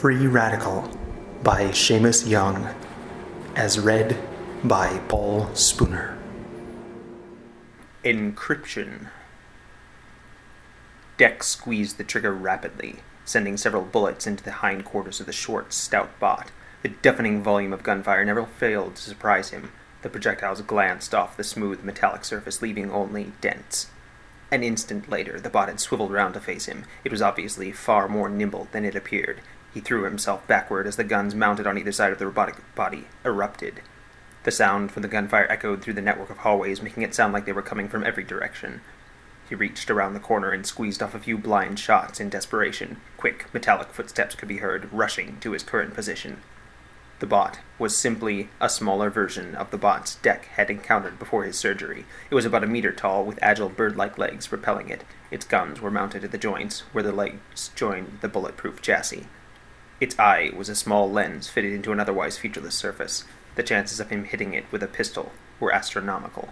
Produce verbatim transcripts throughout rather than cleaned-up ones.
Free Radical by Seamus Young, as read by Paul Spooner. Encryption. Deck squeezed the trigger rapidly, sending several bullets into the hindquarters of the short, stout bot. The deafening volume of gunfire never failed to surprise him. The projectiles glanced off the smooth metallic surface, leaving only dents. An instant later, the bot had swiveled round to face him. It was obviously far more nimble than it appeared. He threw himself backward as the guns mounted on either side of the robotic body erupted. The sound from the gunfire echoed through the network of hallways, making it sound like they were coming from every direction. He reached around the corner and squeezed off a few blind shots in desperation. Quick, metallic footsteps could be heard, rushing to his current position. The bot was simply a smaller version of the bots Deck had encountered before his surgery. It was about a meter tall, with agile bird-like legs propelling it. Its guns were mounted at the joints, where the legs joined the bulletproof chassis. Its eye was a small lens fitted into an otherwise featureless surface. The chances of him hitting it with a pistol were astronomical.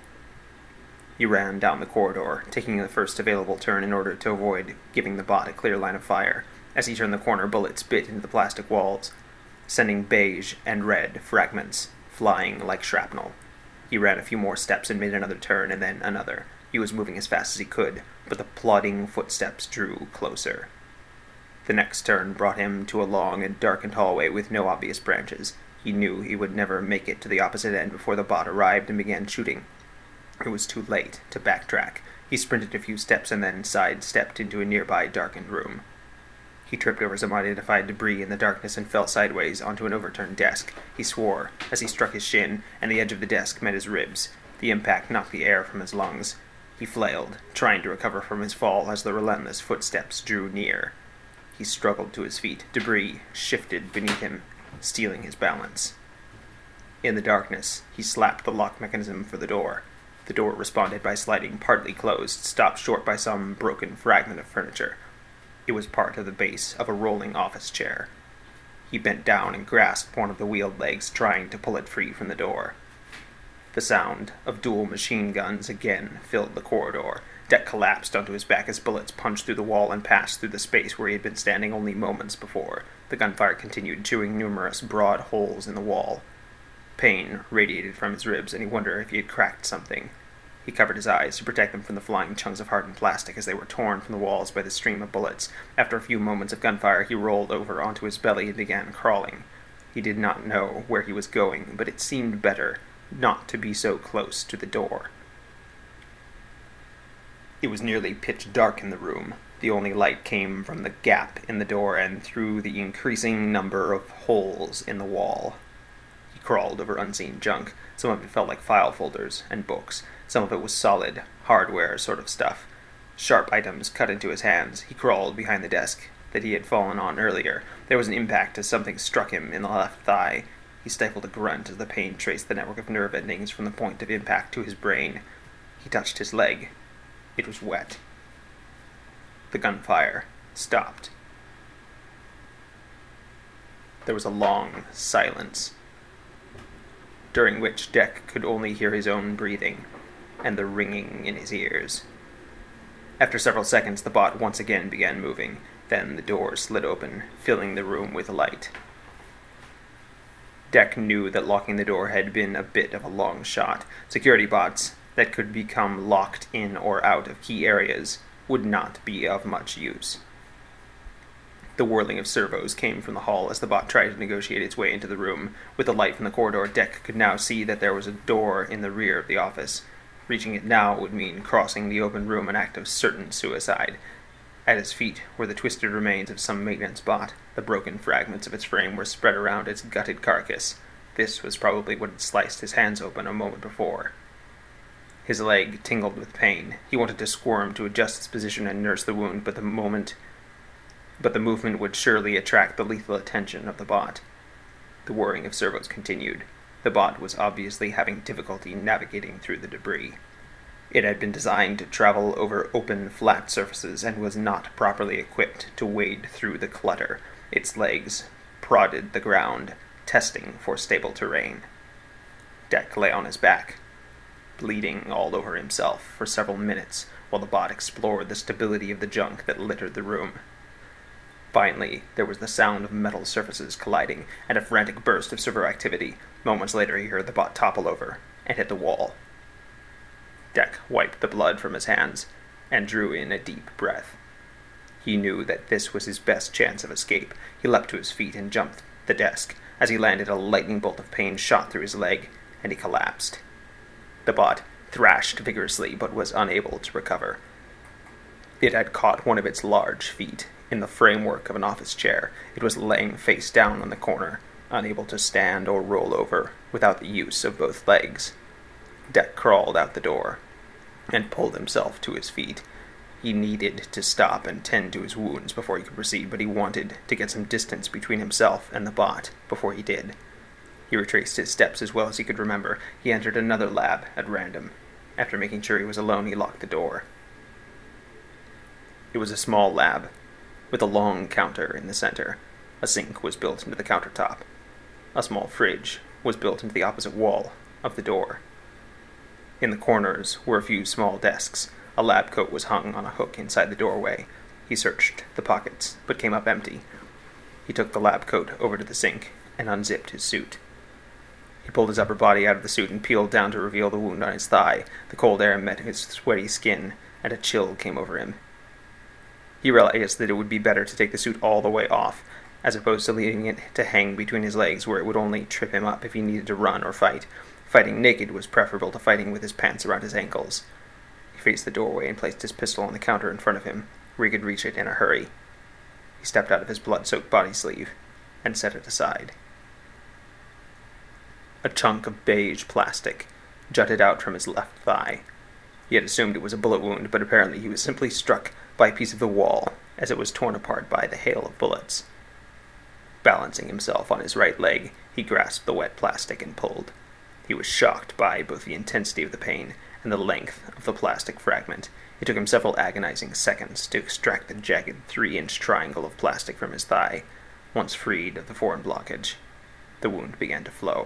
He ran down the corridor, taking the first available turn in order to avoid giving the bot a clear line of fire. As he turned the corner, bullets bit into the plastic walls, sending beige and red fragments flying like shrapnel. He ran a few more steps and made another turn, and then another. He was moving as fast as he could, but the plodding footsteps drew closer. The next turn brought him to a long and darkened hallway with no obvious branches. He knew he would never make it to the opposite end before the bot arrived and began shooting. It was too late to backtrack. He sprinted a few steps and then sidestepped into a nearby darkened room. He tripped over some unidentified debris in the darkness and fell sideways onto an overturned desk. He swore as he struck his shin, and the edge of the desk met his ribs. The impact knocked the air from his lungs. He flailed, trying to recover from his fall as the relentless footsteps drew near. He struggled to his feet. Debris shifted beneath him, stealing his balance. In the darkness, he slapped the lock mechanism for the door. The door responded by sliding partly closed, stopped short by some broken fragment of furniture. It was part of the base of a rolling office chair. He bent down and grasped one of the wheeled legs, trying to pull it free from the door. The sound of dual machine guns again filled the corridor. Deck collapsed onto his back as bullets punched through the wall and passed through the space where he had been standing only moments before. The gunfire continued, chewing numerous broad holes in the wall. Pain radiated from his ribs, and he wondered if he had cracked something. He covered his eyes to protect them from the flying chunks of hardened plastic as they were torn from the walls by the stream of bullets. After a few moments of gunfire, he rolled over onto his belly and began crawling. He did not know where he was going, but it seemed better not to be so close to the door. It was nearly pitch dark in the room. The only light came from the gap in the door and through the increasing number of holes in the wall. He crawled over unseen junk. Some of it felt like file folders and books. Some of it was solid, hardware sort of stuff. Sharp items cut into his hands. He crawled behind the desk that he had fallen on earlier. There was an impact as something struck him in the left thigh. He stifled a grunt as the pain traced the network of nerve endings from the point of impact to his brain. He touched his leg. It was wet. The gunfire stopped. There was a long silence, during which Deck could only hear his own breathing and the ringing in his ears. After several seconds, the bot once again began moving. Then the door slid open, filling the room with light. Deck knew that locking the door had been a bit of a long shot. Security bots that could become locked in or out of key areas would not be of much use. The whirling of servos came from the hall as the bot tried to negotiate its way into the room. With the light from the corridor, Deck could now see that there was a door in the rear of the office. Reaching it now would mean crossing the open room, an act of certain suicide. At his feet were the twisted remains of some maintenance bot. The broken fragments of its frame were spread around its gutted carcass. This was probably what had sliced his hands open a moment before. His leg tingled with pain. He wanted to squirm to adjust its position and nurse the wound, but the moment, but the movement would surely attract the lethal attention of the bot. The whirring of servos continued. The bot was obviously having difficulty navigating through the debris. It had been designed to travel over open, flat surfaces and was not properly equipped to wade through the clutter. Its legs prodded the ground, testing for stable terrain. Deck lay on his back, bleeding all over himself for several minutes while the bot explored the stability of the junk that littered the room. Finally, there was the sound of metal surfaces colliding, and a frantic burst of servo activity. Moments later, he heard the bot topple over and hit the wall. Dec wiped the blood from his hands and drew in a deep breath. He knew that this was his best chance of escape. He leapt to his feet and jumped the desk. As he landed, a lightning bolt of pain shot through his leg, and he collapsed. The bot thrashed vigorously, but was unable to recover. It had caught one of its large feet in the framework of an office chair. It was laying face down on the corner, unable to stand or roll over without the use of both legs. Dec crawled out the door and pulled himself to his feet. He needed to stop and tend to his wounds before he could proceed, but he wanted to get some distance between himself and the bot before he did. He retraced his steps as well as he could remember. He entered another lab at random. After making sure he was alone, he locked the door. It was a small lab, with a long counter in the center. A sink was built into the countertop. A small fridge was built into the opposite wall of the door. In the corners were a few small desks. A lab coat was hung on a hook inside the doorway. He searched the pockets, but came up empty. He took the lab coat over to the sink and unzipped his suit. He pulled his upper body out of the suit and peeled down to reveal the wound on his thigh. The cold air met his sweaty skin, and a chill came over him. He realized that it would be better to take the suit all the way off, as opposed to leaving it to hang between his legs where it would only trip him up if he needed to run or fight. Fighting naked was preferable to fighting with his pants around his ankles. He faced the doorway and placed his pistol on the counter in front of him, where he could reach it in a hurry. He stepped out of his blood-soaked body sleeve and set it aside. A chunk of beige plastic jutted out from his left thigh. He had assumed it was a bullet wound, but apparently he was simply struck by a piece of the wall as it was torn apart by the hail of bullets. Balancing himself on his right leg, he grasped the wet plastic and pulled. He was shocked by both the intensity of the pain and the length of the plastic fragment. It took him several agonizing seconds to extract the jagged three-inch triangle of plastic from his thigh. Once freed of the foreign blockage, the wound began to flow.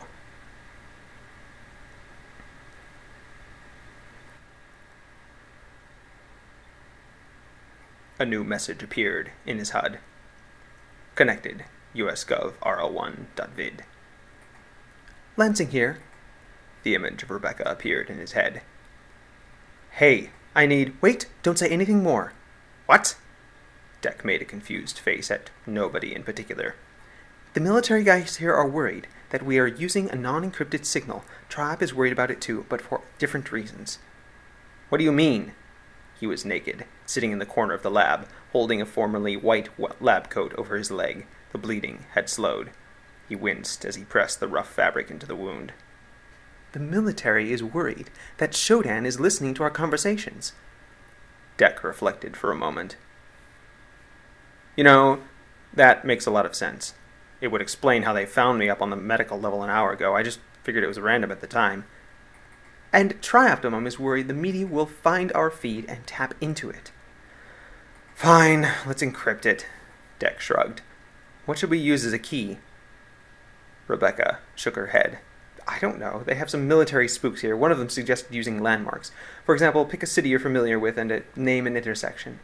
A new message appeared in his H U D. Connected, U S Gov R L one dot vid. Lansing here. The image of Rebecca appeared in his head. Hey, I need... Wait, don't say anything more. What? Dec made a confused face at nobody in particular. The military guys here are worried that we are using a non-encrypted signal. Tribe is worried about it too, but for different reasons. What do you mean? He was naked, sitting in the corner of the lab, holding a formerly white lab coat over his leg. The bleeding had slowed. He winced as he pressed the rough fabric into the wound. The military is worried that Shodan is listening to our conversations. Dec reflected for a moment. You know, that makes a lot of sense. It would explain how they found me up on the medical level an hour ago. I just figured it was random at the time. And Trioptimum is worried the media will find our feed and tap into it. Fine, let's encrypt it, Dec shrugged. What should we use as a key? Rebecca shook her head. I don't know. They have some military spooks here. One of them suggested using landmarks. For example, pick a city you're familiar with and a name an intersection.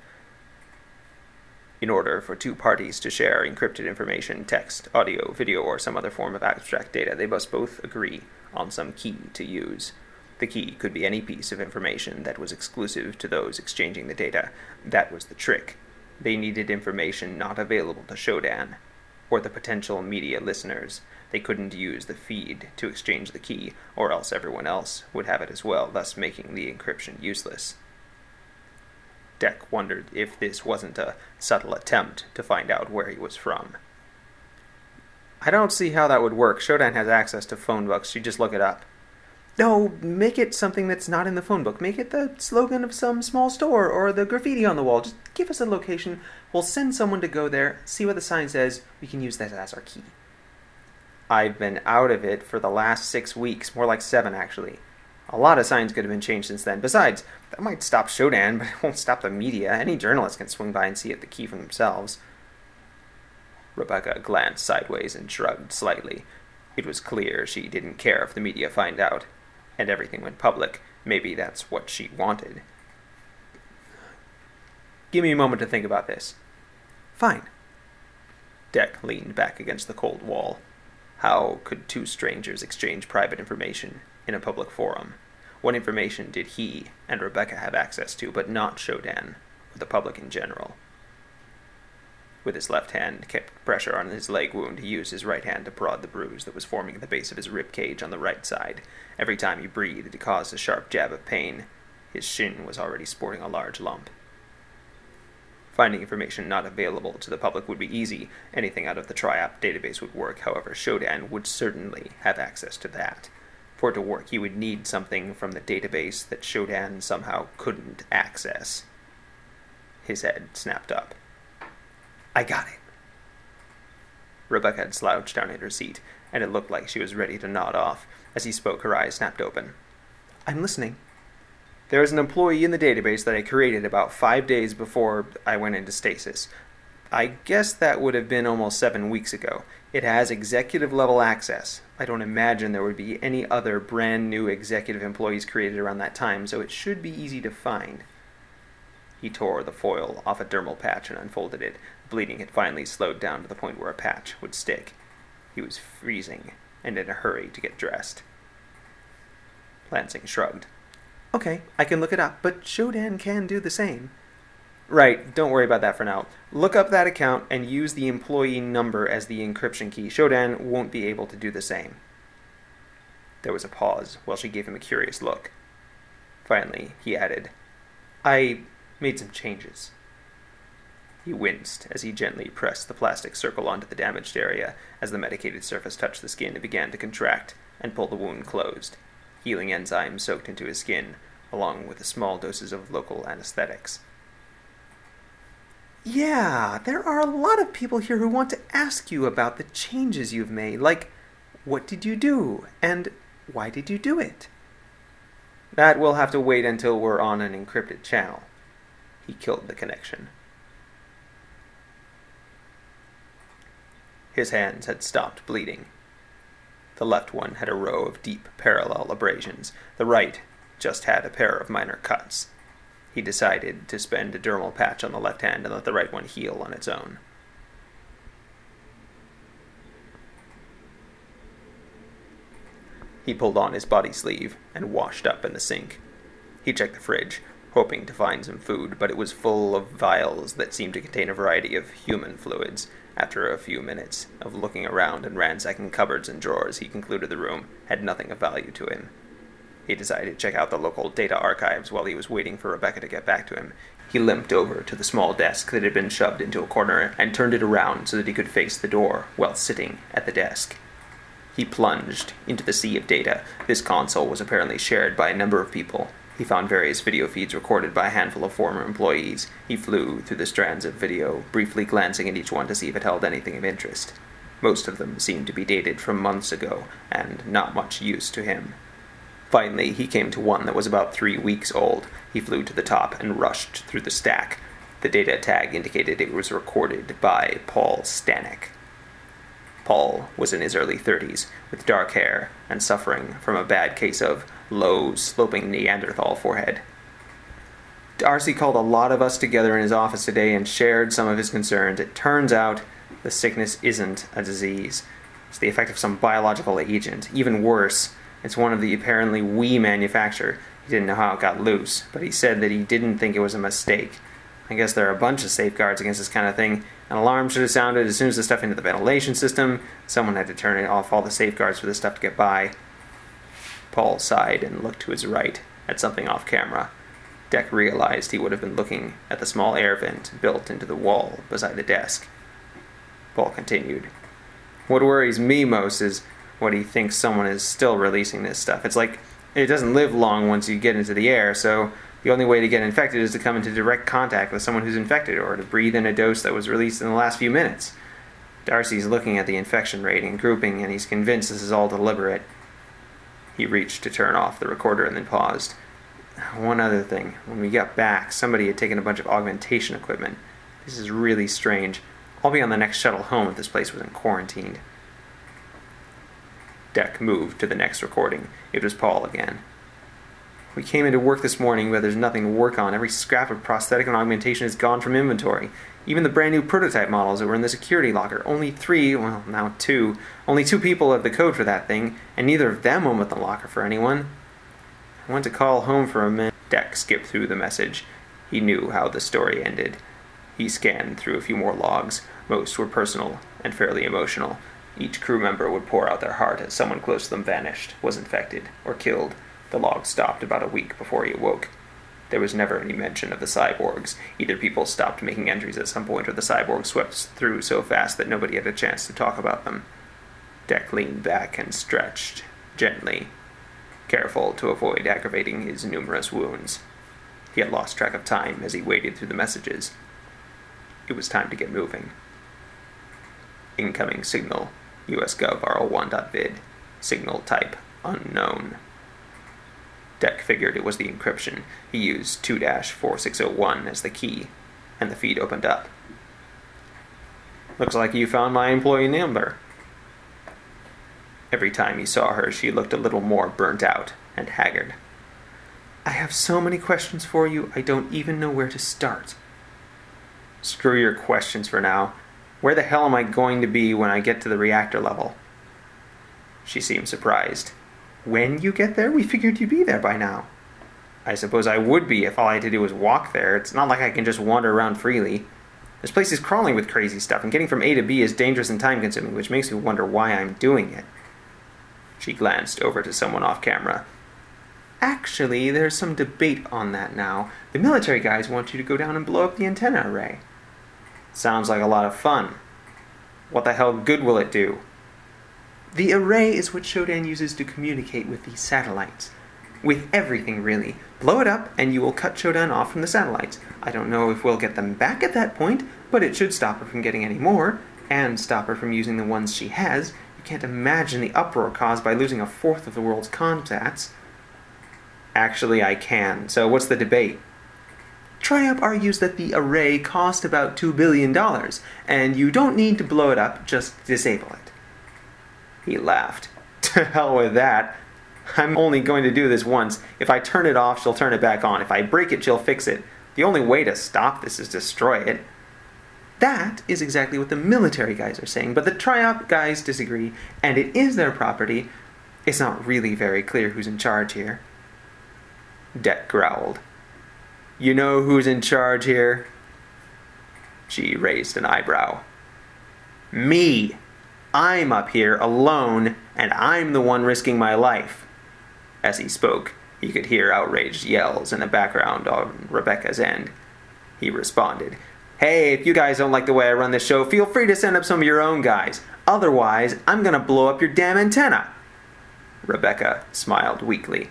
In order for two parties to share encrypted information, text, audio, video, or some other form of abstract data, they must both agree on some key to use. The key could be any piece of information that was exclusive to those exchanging the data. That was the trick. They needed information not available to Shodan or the potential media listeners. They couldn't use the feed to exchange the key, or else everyone else would have it as well, thus making the encryption useless. Dec wondered if this wasn't a subtle attempt to find out where he was from. I don't see how that would work. Shodan has access to phone books. You just look it up. No, make it something that's not in the phone book. Make it the slogan of some small store or the graffiti on the wall. Just give us a location. We'll send someone to go there, see what the sign says. We can use that as our key. I've been out of it for the last six weeks. More like seven, actually. A lot of signs could have been changed since then. Besides, that might stop Shodan, but it won't stop the media. Any journalist can swing by and see it the key for themselves. Rebecca glanced sideways and shrugged slightly. It was clear she didn't care if the media find out, and everything went public. Maybe that's what she wanted. Give me a moment to think about this. Fine. Deck leaned back against the cold wall. How could two strangers exchange private information in a public forum? What information did he and Rebecca have access to, but not Shodan, or the public in general? With his left hand kept pressure on his leg wound, he used his right hand to prod the bruise that was forming at the base of his rib cage on the right side. Every time he breathed, it caused a sharp jab of pain. His shin was already sporting a large lump. Finding information not available to the public would be easy. Anything out of the Tri-Op database would work. However, Shodan would certainly have access to that. For it to work, he would need something from the database that Shodan somehow couldn't access. His head snapped up. I got it. Rebecca had slouched down in her seat, and it looked like she was ready to nod off. As he spoke, her eyes snapped open. I'm listening. There is an employee in the database that I created about five days before I went into stasis. I guess that would have been almost seven weeks ago. It has executive-level access. I don't imagine there would be any other brand new executive employees created around that time, so it should be easy to find. He tore the foil off a dermal patch and unfolded it. Bleeding had finally slowed down to the point where a patch would stick. He was freezing and in a hurry to get dressed. Lansing shrugged. Okay, I can look it up, but Shodan can do the same. Right, don't worry about that for now. Look up that account and use the employee number as the encryption key. Shodan won't be able to do the same. There was a pause while she gave him a curious look. Finally, he added, I made some changes. He winced as he gently pressed the plastic circle onto the damaged area. As the medicated surface touched the skin, it began to contract and pull the wound closed. Healing enzymes soaked into his skin, along with the small doses of local anesthetics. Yeah, there are a lot of people here who want to ask you about the changes you've made, like, what did you do, and why did you do it? That will have to wait until we're on an encrypted channel. He killed the connection. His hands had stopped bleeding. The left one had a row of deep parallel abrasions. The right just had a pair of minor cuts. He decided to spend a dermal patch on the left hand and let the right one heal on its own. He pulled on his body sleeve and washed up in the sink. He checked the fridge, hoping to find some food, but it was full of vials that seemed to contain a variety of human fluids. After a few minutes of looking around and ransacking cupboards and drawers, he concluded the room had nothing of value to him. He decided to check out the local data archives while he was waiting for Rebecca to get back to him. He limped over to the small desk that had been shoved into a corner and turned it around so that he could face the door while sitting at the desk. He plunged into the sea of data. This console was apparently shared by a number of people. He found various video feeds recorded by a handful of former employees. He flew through the strands of video, briefly glancing at each one to see if it held anything of interest. Most of them seemed to be dated from months ago, and not much use to him. Finally, he came to one that was about three weeks old. He flew to the top and rushed through the stack. The data tag indicated it was recorded by Paul Stanek. Paul was in his early thirties, with dark hair and suffering from a bad case of low, sloping Neanderthal forehead. Darcy called a lot of us together in his office today and shared some of his concerns. It turns out the sickness isn't a disease. It's the effect of some biological agent. Even worse, it's one of the apparently we manufacture. He didn't know how it got loose, but he said that he didn't think it was a mistake. I guess there are a bunch of safeguards against this kind of thing. An alarm should have sounded as soon as the stuff into the ventilation system. Someone had to turn off all the safeguards for this stuff to get by. Paul sighed and looked to his right at something off camera. Deck realized he would have been looking at the small air vent built into the wall beside the desk. Paul continued. What worries me most is what he thinks someone is still releasing this stuff. It's like it doesn't live long once you get into the air, so the only way to get infected is to come into direct contact with someone who's infected or to breathe in a dose that was released in the last few minutes. Darcy's looking at the infection rate and grouping, and he's convinced this is all deliberate. He reached to turn off the recorder and then paused. One other thing. When we got back, somebody had taken a bunch of augmentation equipment. This is really strange. I'll be on the next shuttle home if this place wasn't quarantined. Deck moved to the next recording. It was Paul again. We came into work this morning, but there's nothing to work on. Every scrap of prosthetic and augmentation is gone from inventory. Even the brand new prototype models that were in the security locker. Only three, well, now two. Only two people have the code for that thing, and neither of them opened the locker for anyone. I went to call home for a minute. Deck skipped through the message. He knew how the story ended. He scanned through a few more logs. Most were personal and fairly emotional. Each crew member would pour out their heart as someone close to them vanished, was infected, or killed. The log stopped about a week before he awoke. There was never any mention of the cyborgs. Either people stopped making entries at some point, or the cyborgs swept through so fast that nobody had a chance to talk about them. Deck leaned back and stretched, gently, careful to avoid aggravating his numerous wounds. He had lost track of time as he waded through the messages. It was time to get moving. Incoming signal, U S Gov R L one dot vid. Signal type, unknown. Deck figured it was the encryption. He used two dash four six zero one as the key, and the feed opened up. Looks like you found my employee number. Every time he saw her, she looked a little more burnt out and haggard. I have so many questions for you, I don't even know where to start. Screw your questions for now. Where the hell am I going to be when I get to the reactor level? She seemed surprised. When you get there? We figured you'd be there by now. I suppose I would be if all I had to do was walk there. It's not like I can just wander around freely. This place is crawling with crazy stuff, and getting from A to B is dangerous and time-consuming, which makes me wonder why I'm doing it. She glanced over to someone off camera. Actually, there's some debate on that now. The military guys want you to go down and blow up the antenna array. Sounds like a lot of fun. What the hell good will it do? The array is what Shodan uses to communicate with the satellites. With everything, really. Blow it up, and you will cut Shodan off from the satellites. I don't know if we'll get them back at that point, but it should stop her from getting any more, and stop her from using the ones she has. You can't imagine the uproar caused by losing a fourth of the world's contacts. Actually, I can. So what's the debate? Triup argues that the array cost about two billion dollars, and you don't need to blow it up, just disable it. He laughed. To hell with that. I'm only going to do this once. If I turn it off, she'll turn it back on. If I break it, she'll fix it. The only way to stop this is destroy it. That is exactly what the military guys are saying, but the Triup guys disagree, and it is their property. It's not really very clear who's in charge here. Deck growled. You know who's in charge here? She raised an eyebrow. Me! I'm up here alone, and I'm the one risking my life. As he spoke, he could hear outraged yells in the background on Rebecca's end. He responded, Hey, if you guys don't like the way I run this show, feel free to send up some of your own guys. Otherwise, I'm gonna blow up your damn antenna. Rebecca smiled weakly.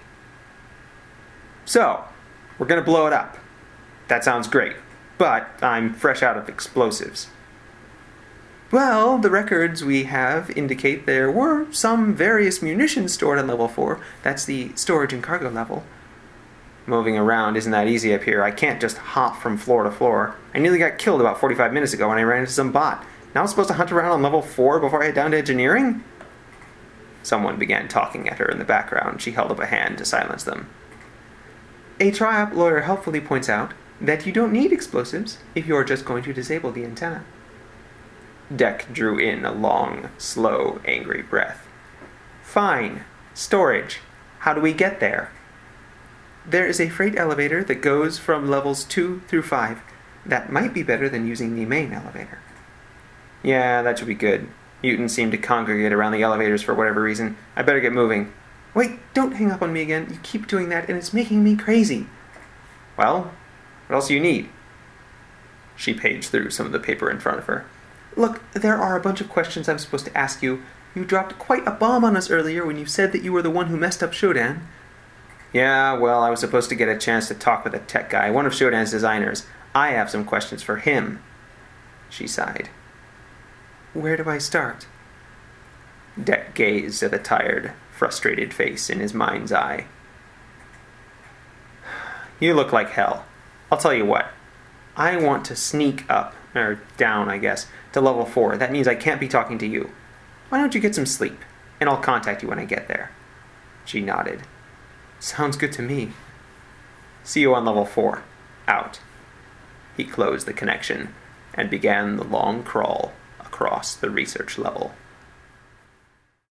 So, we're gonna blow it up. That sounds great, but I'm fresh out of explosives. Well, the records we have indicate there were some various munitions stored on level four. That's the storage and cargo level. Moving around isn't that easy up here. I can't just hop from floor to floor. I nearly got killed about forty-five minutes ago when I ran into some bot. Now I'm supposed to hunt around on level four before I head down to engineering? Someone began talking at her in the background. She held up a hand to silence them. A Triup lawyer helpfully points out that you don't need explosives if you're just going to disable the antenna. Deck drew in a long, slow, angry breath. Fine. Storage. How do we get there? There is a freight elevator that goes from levels two through five. That might be better than using the main elevator. Yeah, that should be good. Mutants seem to congregate around the elevators for whatever reason. I better get moving. Wait, don't hang up on me again. You keep doing that and it's making me crazy. Well, what else do you need? She paged through some of the paper in front of her. Look, there are a bunch of questions I'm supposed to ask you. You dropped quite a bomb on us earlier when you said that you were the one who messed up Shodan. Yeah, well, I was supposed to get a chance to talk with a tech guy, one of Shodan's designers. I have some questions for him. She sighed. Where do I start? Deck gazed at the tired, frustrated face in his mind's eye. You look like hell. I'll tell you what. I want to sneak up, or down, I guess, to level four. That means I can't be talking to you. Why don't you get some sleep, and I'll contact you when I get there. She nodded. Sounds good to me. See you on level four. Out. He closed the connection and began the long crawl across the research level.